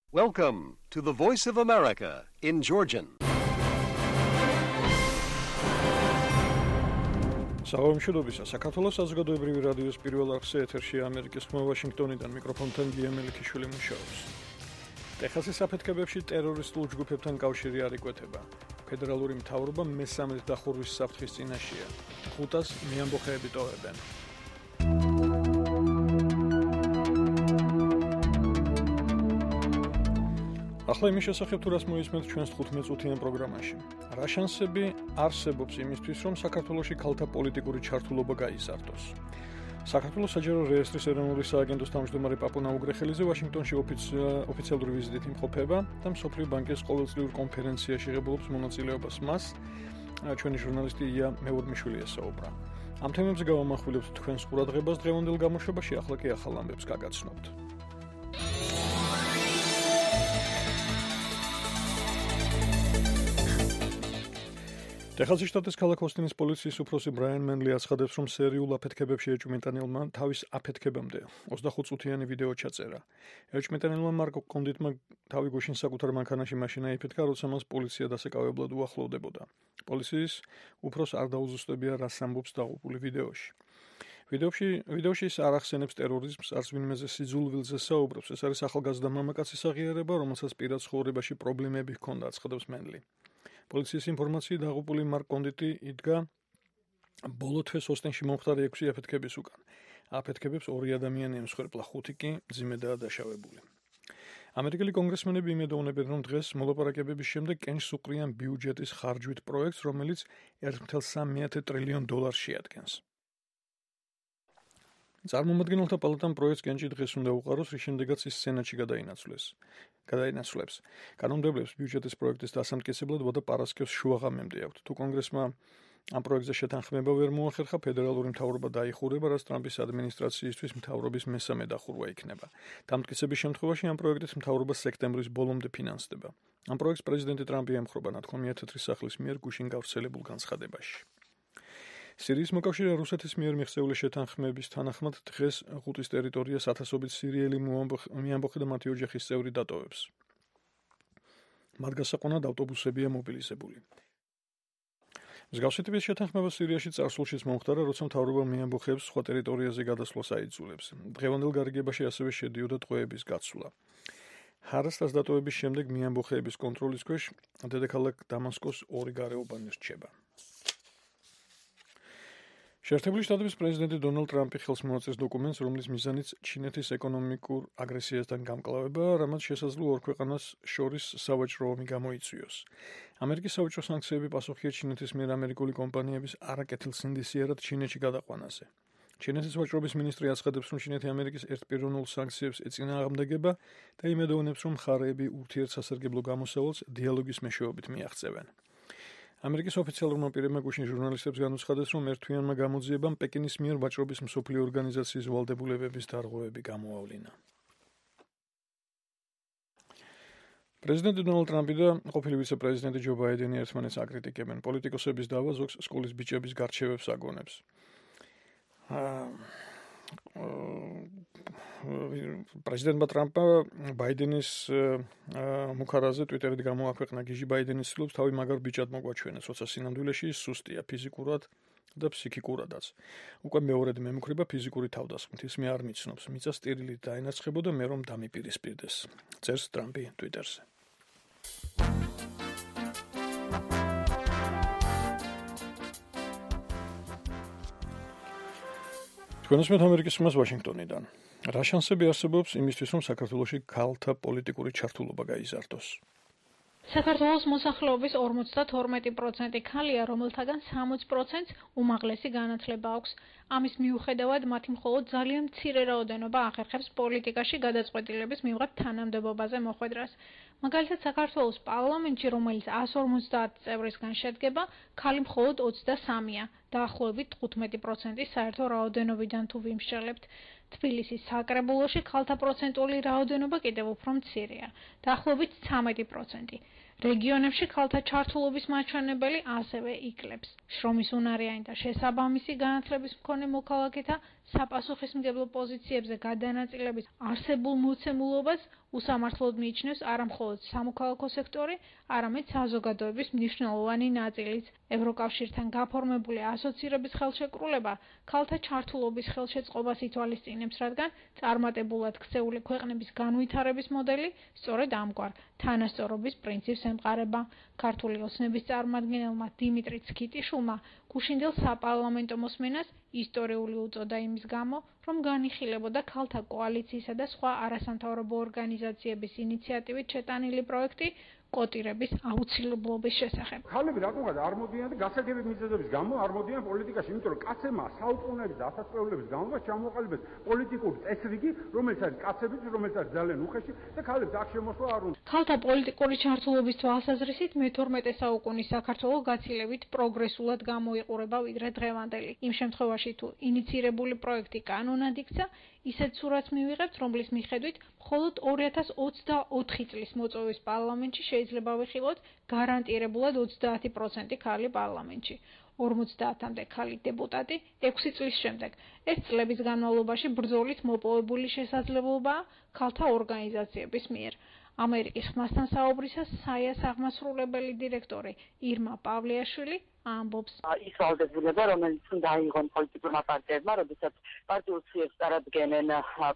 Welcome to the Voice of America in Georgian. Საუბრობთ საქართველოს საზოგადოებრივი რადიოს პირველ არხზე ეთერში ამერიკის ხმა ვაშინგტონიდან მიკროფონთან გია მელიქიშვილი მუშაობს. ტეხასის აფეთქებებში ტერორისტულ ჯგუფებთან კავშირი არ იკვეთება. ფედერალური მთავრობა მესამედ დახურვის საფრთხის წინაშეა. 500 მეამბოხეები ტოვებენ. ახლა იმის შესახებ თუ რას მოისმენთ ჩვენს 15 წუთიან პროგრამაში. რა შანსები არსებობს იმისთვის, რომ საქართველოში ქალთა პოლიტიკური ჩართულობა გაიზარდოს? საქართველოს საჯარო რეესტრის ეროვნული სააგენტოს თავმჯდომარე პაპუნა უგრეხელიძე ვაშინგტონში ოფიციალური ვიზიტით იმყოფება და მსოფლიო ბანკის ყოველწლიურ კონფერენციაში ღებულობს მონაწილეობას მას. ჩვენი ჟურნალისტი ია მეურმიშვილი ესაუბრა. ამ თემებზე გავამახვილებთ თქვენს ყურადღებას დღევანდელ გამოშვებაში, ახლა კი ახალ ამბებს გაგაცნობთ. ტეხასის შტატის ქალაქ ოსტინის პოლიციის უფროსი ბრაიან მენლი აცხადებს, რომ სერიულ აფეთქებებში ეჭვმიტანილმა თავის აფეთქებამდე 25 წუთიანი ვიდეო ჩაწერა. ეჭვმიტანილმა მარკ კონდიტმა თავი გუშინ საკუთარ მანქანაში მაშინა იფეთქა, როცა მას პოლიცია დასაკავებლად უახლოვდებოდა. პოლიციის უფროს არ დაუზუსტებია, რას ამბობს დაღუპული ვიდეოში. ვიდეოში ის არ ახსენებს ტერორიზმს, არც ვინმეზე სიძულვილზე საუბრობს. ეს არის ახალგაზრდა მამაკაცის აღიარება, რომელსაც პირად ცხოვრებაში პრობლემები ჰქონდა, აცხადებს მენლი. პოლიციის ინფორმაციით დაღუპული მარკ კონდიტი იდგა ბოლო თვეს ოსტინში მომხდარი 6 აფეთქების უკან. აფეთქებებს 2 ადამიანი ემსხვერპლა, 5 კი მძიმედაა დაშავებული. ამერიკელი კონგრესმენები იმედოვნებენ, რომ დღეს მოლაპარაკებების შემდეგ კენჭს უყრიან ბიუჯეტის ხარჯვით პროექტს, რომელიც $1.3 ტრილიონ შეადგენს. წარმომადგენელთა პალატამ პროექტს კენჭი დღეს უნდა უყაროს, რის შემდეგაც ის სენატში გადაინაცვლებს. კანონმდებლებს ბიუჯეტის პროექტის დასამტკიცებლად ვადა პარასკევს შუაღამემდე აქვთ. თუ კონგრესმა ამ პროექტზე შეთანხმება ვერ მოახერხა, ფედერალური მთავრობა დაიხურება, რაც ტრამპის ადმინისტრაციისთვის მთავრობის მესამე დახურვა იქნება. დამტკიცების შემთხვევაში ამ პროექტის მთავრობა სექტემბრის ბოლომდე ფინანსდება. ამ პროექტს პრეზიდენტი ტრამპი ემხრობა, ნათქვამია თეთრი სახლის მიერ გუშინ გავრცელებულ განცხადებაში. სირიის მოკავშირე რუსეთის მიერ მიღწეული შეთანხმების თანახმად დღეს ღუტის ტერიტორიას ათასობით სირიელი მეამბოხე და მათი ოჯახის წევრი დატოვებს. მათ გასაყვანად ავტობუსებია მობილიზებული. მსგავსი ტიპის შეთანხმება სირიაში წარსულშიც მომხდარა, როცა მთავრობა მეამბოხეებს სხვა ტერიტორიაზე გადასვლას აიძულებს. დღევანდელ გარიგებაში ასევე შედიოდა ტყვეების გაცვლა. ჰარასტას დატოვების შემდეგ მეამბოხეების კონტროლის ქვეშ დედაქალაქ დამასკოს 2 გარეუბანი რჩება. შეერთებული შტატების პრეზიდენტი დონალდ ტრამპი ხელს მოაწერს დოკუმენტს, რომლის მიზანიც ჩინეთის ეკონომიკურ აგრესიასთან გამკლავება, რამაც შესაძლოა ორ ქვეყანას შორის სავაჭრო ომი გამოიწვიოს. ამერიკის სავაჭრო სანქციები პასუხია ჩინეთის მიერ ამერიკული კომპანიების არაკეთილსინდისიერად ჩინეთში გადაყვანაზე. ჩინეთის ვაჭრობის მინისტრი აცხადებს, რომ ჩინეთი ამერიკის ერთპიროვნულ სანქციებს ეწინააღმდეგება და იმედოვნებს, რომ მხარეები ურთიერთსასარგებლო გამოსავალს დიალოგის მეშვეობით მიაღწევენ. ამერიკის ოფიციალურმა პირებმა გუშინ ჟურნალისტებს განუცხადეს, რომ ერთთვიანმა გამოძიებამ პეკინის მიერ ვაჭრობის მსოფლიო ორგანიზაციის ვალდებულებების დარღვევები გამოავლინა. პრეზიდენტი დონალდ ტრამპი და ყოფილი ვიცე-პრეზიდენტი ჯო ბაიდენი ერთმანეთს აკრიტიკებენ. პოლიტიკოსების დავა ზოგს სკოლის ბიჭების გარჩევებს აგონებს. პრეზიდენტმა ტრამპმა ბაიდენის მუქარაზე ტვიტერით გამოაქვეყნა. გიჟი ბაიდენის ცდილობს თავი მაგარ ბიჭად მოგვაჩვენოს, როცა სინამდვილეში ის სუსტია ფიზიკურად და ფსიქიკურადაც. უკვე მეორედ მემუქრება ფიზიკური თავდასხმით. ის მე არ მიცნობს, მიწა სტირილით დაენაცხებოდა მე რომ დამიპირისპირდეს. წერს ტრამპი ტვიტერზე. თქვენს ამერიკის ხმას ვაშინგტონიდან. რა შანსები არსებობს იმისთვის, რომ საქართველოში ქალთა პოლიტიკური ჩართულობა გაიზარდოს? საქართველოს მოსახლეობის 52% ქალია, რომელთაგან 60%-ს უმაღლესი განათლება აქვს. ამის მიუხედავად, მათი მხოლოდ ძალიან მცირე რაოდენობა ახერხებს პოლიტიკაში გადაწყვეტილების მიღებ თანამდებობაზე მოხვედრას. მაგალითად, საქართველოს პარლამენტში, რომელიც 150 წევრისგან შედგება, ქალი მხოლოდ 23-ია, დაახლოებით 15% საერთო რაოდენობიდან თუ ვიმსჯელებთ. თბილისის საკრებულოში ქალთა პროცენტული რაოდენობა კიდევ უფრო მცირეა, დაახლოებით 13%. რეგიონებში ქალთა ჩართულობის მაჩვენებელი ასევე იკლებს. შრომის უნარიანი და შესაბამისი განათლების მქონე მოქალაქეთა საპასუხისმგებლო პოზიციებზე გადანაწილების არსებულ მოცემულობას უსამართლოდ მიიჩნევს არა მხოლოდ სამოქალაქო სექტორი, არამედ საზოგადოების მნიშვნელოვანი ნაწილიც. ევროკავშირთან გაფორმებული ასოცირების ხელშეკრულება ქალთა ჩართულობის ხელშეწყობას ითვალისწინებს, რადგან წარმატებულად ქცეული ქვეყნების განვითარების მოდელი სწორედ ამგვარ თანასწორობის პრინციპს ემყარება. ქართული ოცნების წარმომადგენელმა დიმიტრი ცქიტიშვილმა გუშინდელ საპარლამენტო მოსმენას ისტორიული უწოდა იმის გამო, რომ განიხილებოდა ქალთა კოალიციისა და სხვა არასამთავრობო ორგანიზაციების ინიციატივით შეტანილი პროექტი კოტირების აუცილებლობის შესახებ. ქალები რატომღაც არ მოდიან და გასაგები მიზეზების გამო არ მოდიან პოლიტიკაში, იმიტომ რომ კაცებმა საუკუნეების და ასასწლეულების განმავლობაში ჩამოყალიბეს პოლიტიკური წესრიგი, რომელიც არის კაცების, რომელიც არის ძალიან უხეში და ქალებს აქ შემოსვლა არ უნდა. ქალთა პოლიტიკური ჩართულობის თვალსაზრისით მე-12 საუკუნის საქართველო გაცილებით პროგრესულად გამოიყურება ვიდრე დღევანდელი. იმ შემთხვევაში თუ ინიცირებული პროექტი კანონად იქცა, ისეთ სურათს მივიღებთ, რომლის მიხედვით მხოლოდ 2024 წლის მოწვევის პარლამენტში შეიძლება ვიხილოთ გარანტირებულად 30% ქალი პარლამენტში. 50-მდე ქალი დეპუტატი 6 წლის შემდეგ. ეს წლების განმავლობაში ბრძოლით მოპოვებული შესაძლებლობაა ქალთა ორგანიზაციების მიერ. ამერიკის ხმასთან საუბრისას საიას აღმასრულებელი დირექტორი ირმა პავლიაშვილი ამბობს. ის ვალდებულება, რომელიც უნდა აიღონ პოლიტიკურმა პარტიებმა, როდესაც პარტიულ ციებს წარადგენენ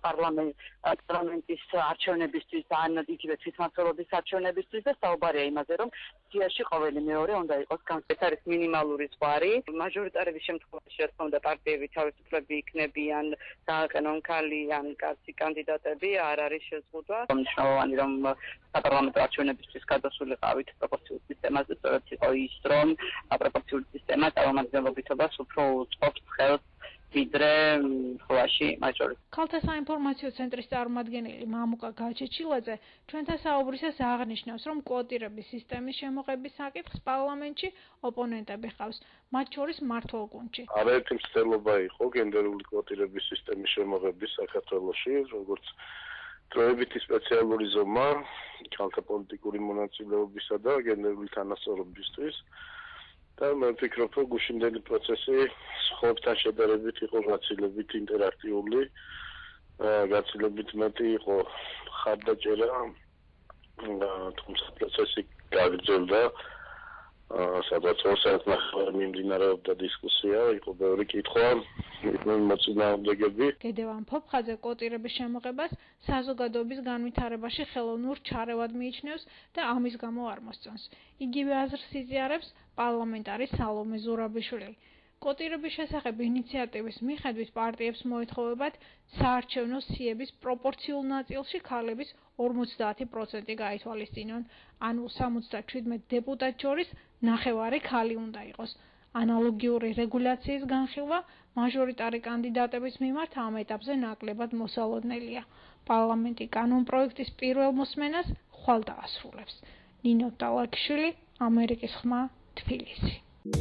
პარლამენტის არჩევნებისთვის ან იგივე თვითმმართველობის არჩევნებისთვის და საუბარია იმაზე, რომ სიაში ყოველი მეორე უნდა იყოს ეს არის მინიმალური ზღვარი. მაჟორიტარების შემთხვევაში, რა თქმა უნდა, პარტიები თავისუფლები იქნებიან, დააყენონ ქალი ან კაცი კანდიდატები, არ არის შეზღუდვა. მნიშვნელოვანი რომ საპარლამენტო არჩევნებისთვის გადასულიყავით პროპორციულ სისტემაზე, სწორედ იყო ის, რომ პროპორციული სისტემა წარმომადგენლობითობას უფრო უწყობს ხელს ვიდრე ხლაში მაჟორიტარს. ქალთა საინფორმაციო ცენტრის წარმომადგენელი მამუკა გაჩეჩილაძე ჩვენთან საუბრისას აღნიშნავს, რომ კვოტირების სისტემის შემოღების საკითხს პარლამენტში ოპონენტები ჰყავს, მათ შორის მმართველ გუნდში. არაერთი მცდელობა იყო გენდერული კვოტირების სისტემის შემოღების საქართველოში, როგორც დროებითი სპეციალური ზომა ქალთა პოლიტიკური მონაწილეობისა და გენდერული თანასწორობისთვის. და მე ვფიქრობ, რომ გუშინდელი პროცესი სხვებთან შედარებით იყო გაცილებით ინტერაქტიული, გაცილებით მეტი იყო ხარდაჭერა, თუმცა პროცესი გაგრძელდა, სადაც 2 საათნახევარი მიმდინარეობდა დისკუსია, იყო ბევრი კითხვა, მოწინააღმდეგები. გედევან ფოფხაძე კოტირების შემოღებას საზოგადოების განვითარებაში ხელოვნურ ჩარევად მიიჩნევს და ამის გამო არ მოსწონს. იგივე აზრს იზიარებს პარლამენტარი სალომე ზურაბიშვილი. კოტირების შესახებ ინიციატივის მიხედვით პარტიებს მოეთხოვებათ საარჩევნო სიების პროპორციულ ნაწილში ქალების 50% გაითვალისწინონ, ანუ 77 დეპუტატ შორის ნახევარი ქალი უნდა იყოს. ანალოგიური რეგულაციის განხილვა მაჟორიტარი კანდიდატების მიმართ ამ ეტაპზე ნაკლებად მოსალოდნელია. პარლამენტი კანონპროექტის პირველ მოსმენას ხვალ დაასრულებს. ნინო ტალაკიშვილი, ამერიკის ხმა, თბილისი.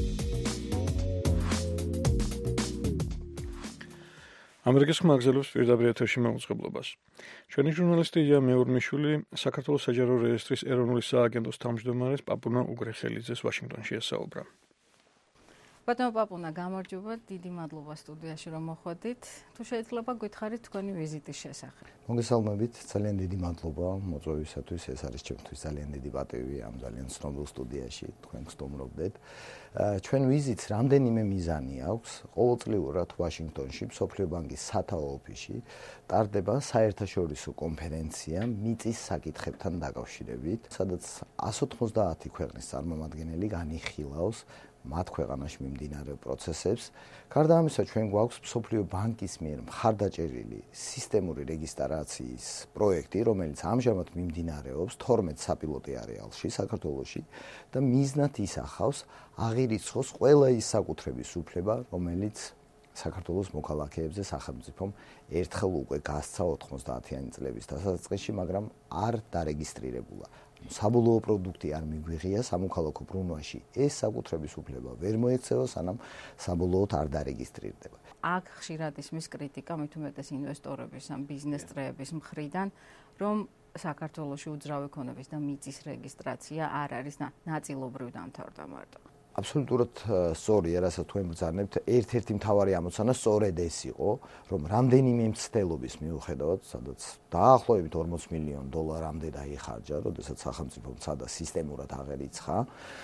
ამერიკის ხმა გრძელობს პირდაპირ ეთერში მაუწყებლობას. ჩვენი ჟურნალისტი ია მეურმიშვილი საქართველოს საჯარო რეესტრის ეროვნული სააგენტოს თავმჯდომარეს პაპუნა უგრეხელიძეს ვაშინგტონში ესაუბრა. ბატონო პაპუნა, გამარჯობა, დიდი მადლობა სტუდიაში რომ მოხვედით. თუ შეიძლება გითხარით თქვენი ვიზიტის შესახებ. მოგესალმებით, ძალიან დიდი მადლობა მოწვევისათვის, ეს არის ჩემთვის ძალიან დიდი პატივი ამ ძალიან ცნობილ სტუდიაში თქვენ გსტუმრობდეთ. ჩვენ ვიზიტს რამდენიმე მიზანი აქვს. ყოველწლიურად ვაშინგტონში, მსოფლიო ბანკის სათაო ოფისში ტარდება საერთაშორისო კონფერენცია მიწის საკითხებთან დაკავშირებით, სადაც 190 ქვეყნის წარმომადგენელი განიხილავს მათ ქვეყანაში მიმდინარე პროცესებს. გარდა ამისა, ჩვენ გვაქვს მსოფლიო ბანკის მიერ მხარდაჭერილი სისტემური რეგისტრაციის პროექტი, რომელიც ამჟამად მიმდინარეობს 12 საპილოტო არეალში საქართველოში და მიზნად ისახავს აღირიცხოს ყველა ის საკუთრების უფლება, რომელიც საქართველოს მოქალაქეებზე სახელმწიფომ ერთხელ უკვე გასცა 90-იანი წლების დასაწყისში, მაგრამ არ დარეგისტრირებულა. საბოლოო პროდუქტი არ მიგვიღია სამოქალაქო ბრუნვაში. ეს საკუთრების უფლება ვერ მოექცევა, სანამ საბოლოოდ არ დარეგისტრირდება. აქ ხშირად ისმის კრიტიკა მით უმეტეს ინვესტორების ან ბიზნეს წრეების მხრიდან, რომ საქართველოში უძრავი ქონების და მიწის რეგისტრაცია არ არის ნაწილობრივ დამთავრდა მარტო. აბსოლუტურად სწორია, რასაც თქვენ ბრძანებთ. ერთ-ერთი მთავარი ამოცანა სწორედ ეს იყო, რომ რამდენიმე მცდელობის მიუხედავად, სადაც დაახლოებით $40 მილიონ დაიხარჯა, როდესაც სახელმწიფო მცადა სისტემურად აღერიცხა,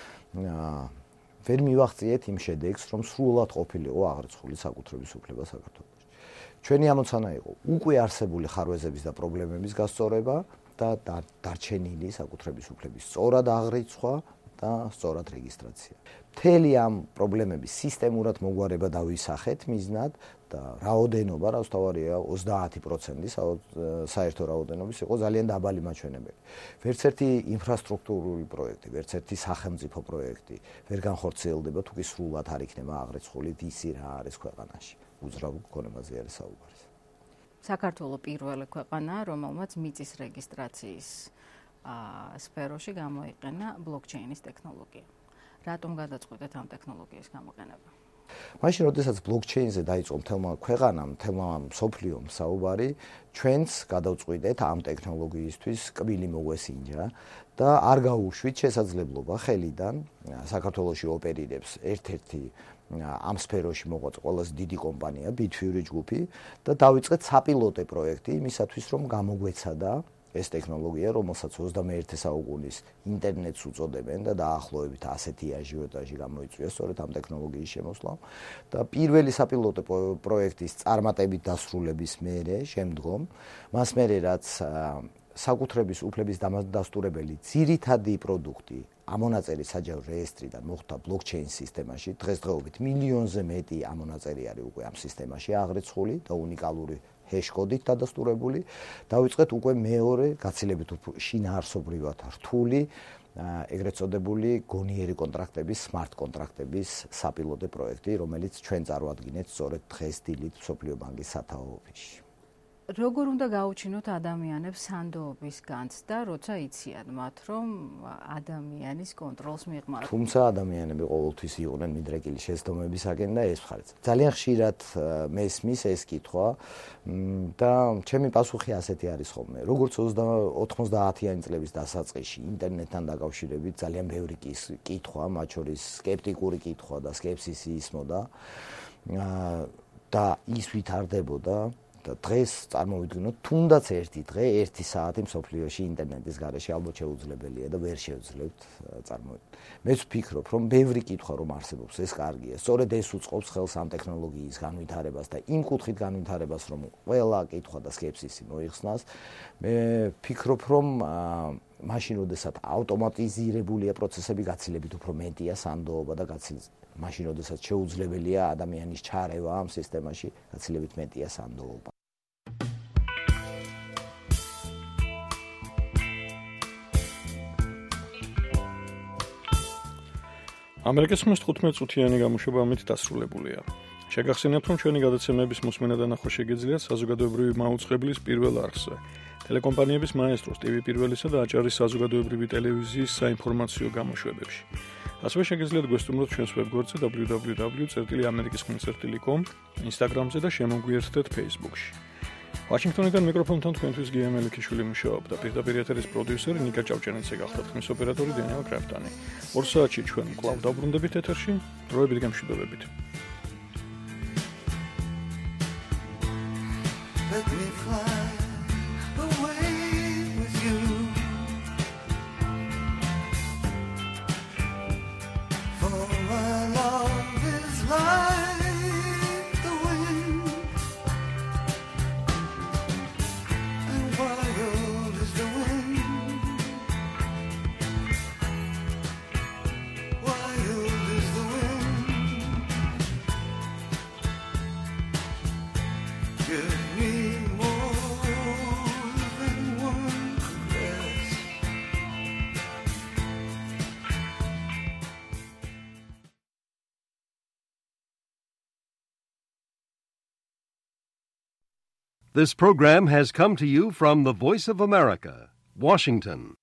ვერ მივაღწიეთ იმ შედეგს, რომ სრულად ყოფილიყო აღრიცხული საკუთრების უფლება საქართველოში. ჩვენი ამოცანა იყო უკვე არსებული ხარვეზების და პრობლემების გასწორება და დარჩენილი საკუთრების უფლების სწორად აღრიცხვა და სწორად რეგისტრაცია. მთელი ამ პრობლემების სისტემურად მოგვარება დავისახეთ მიზნად და რაოდენობა, რაოსთავარია 30% საერთო რაოდენობის იყო ძალიან დაბალი მაჩვენებელი. ვერც ერთი ინფრასტრუქტურული პროექტი, ვერც ერთი სახელმწიფო პროექტი ვერ განხორციელდება თუ კი სრულად არ იქნება აღრიცხული ისი რა არის ქვეყანაში. უძრავ ქონებაზე არის საუბარი. საქართველო პირველი ქვეყანაა, რომელმაც მიწის რეგისტრაციის სფეროში გამოიყენა ბლოკჩეინის ტექნოლოგია. რატომ გადაწყვეტეთ ამ ტექნოლოგიის გამოყენება? მაშინ, როდესაც ბლოკჩეინზე დაიწყო მთელმა ქვეყანამ, მთელმა მსოფლიომ საუბარი, ჩვენც გადავწყვიტეთ ამ ტექნოლოგიისთვის კბილი მოგვესინჯა და არ გაუშვით შესაძლებლობა ხელიდან საქართველოში ოპერირებს ერთ-ერთი ამ სფეროში მოღვაწე ყველაზე დიდი კომპანია ბითფიური ჯგუფი და დავიწყეთ საპილოტე პროექტი იმისათვის, რომ გამოგვეცადა ეს ტექნოლოგია, რომელსაც 21 საუკუნის ინტერნეტს უწოდებენ და დაახლოებით ასეთი აჟიოტაჟი გამოიწვია სწორედ ამ ტექნოლოგიის შემოსვლამ და პირველი საპილოტო პროექტის წარმატებით დასრულების მერე შემდგომ მას მერე რაც საკუთრების უფლების დამადასტურებელი ძირითადი პროდუქტი ამონაწერის საჯარო რეესტრიდან მოხვდა ბლოკჩეინ სისტემაში, დღესდღეობით მილიონზე მეტი ამონაწერი არის უკვე ამ სისტემაში აღრიცხული და უნიკალური ჰეშ-კოდით დადასტურებული. დავიწყეთ უკვე მეორე გაცილებით შინაარსობრივად რთული, ეგრეთ წოდებული გონიერი კონტრაქტების, smart კონტრაქტების საპილოტე პროექტი, რომელიც ჩვენ წარვადგინეთ სწორედ დღეს დილით მსოფლიო ბანკის სათაო ოფისში. როგორ უნდა გაუჩინოთ ადამიანებს სანდოობის განცდა, როცა იციან მათ, რომ ადამიანის კონტროლს მიღმართ. თუმცა ადამიანები ყოველთვის იყვნენ მიდრეკილი შეცდომებისაკენ და ეს მხარეც. ძალიან ხშირად მესმის ეს კითხვა და ჩემი პასუხი ასეთი არის ხოლმე. როგორც 90-იანი წლების დასაწყისში ინტერნეტთან დაკავშირებით ძალიან ბევრი კითხვა, მათ შორის სკეპტიკური კითხვა და სკეპსისი ისმოდა და ის ვითარდებოდა. დღეს წარმოვიდგინოთ, თუნდაც ერთი დღე, ერთი საათი მსოფლიოში ინტერნეტის გარეშე ალბათ შეუძლებელია და ვერ შევძლებთ წარმოვიდგინოთ. მეც ვფიქრობ, რომ ბევრი კითხვა რომ არსებობს, ეს კარგია. სწორედ ეს უწყობს ხელს ამ ტექნოლოგიის განვითარებას და იმ კუთხით განვითარებას, რომ ყველა კითხვა და სკეპსისი მოიხსნას. მე ვფიქრობ, რომ მაშინ, როდესაც ავტომატიზირებულია პროცესები, გაცილებით უფრო მეტია სანდოობა და მაშინ, როდესაც შეუძლებელია ადამიანის ჩარევა ამ სისტემაში, გაცილებით მეტია სანდოობა. ამერიკის ხმის 15 წუთიანი გამოშვება ამით დასრულებულია. შეგახსენებთ, რომ ჩვენი გადაცემების მოსმენა და ნახვა შეგიძლიათ საზოგადოებრივი მაუწყებლის პირველ არხზე. ტელეკომპანიების მაესტროს, TV პირველისა და აჭარის საზოგადოებრივი ტელევიზიის საინფორმაციო გამოშვებებში. ასევე შეგიძლიათ გვესტუმროთ ჩვენს ვებგვერდზე www.amerikiskhmits.com, Instagram-ზე და შემოგვიერთდეთ Facebook-ში. ვაშინგტონიდან მიკროფონთან თქვენთვის გია მელიქიშვილი მუშაობდა. პირდაპირ ეთერის პროდიუსერი ნიკა ჭავჭანიძე გახდა, ხმის ოპერატორი დენიელ კრაფტანი. 2 საათში ჩვენ კვლავ დაბრუნდებით ეთერში, დროებით გამშვიდობებით. Let me fly away with you. For my love is like the wind, and wild is the wind. Wild is the wind. Give me This program has come to you from the Voice of America, Washington.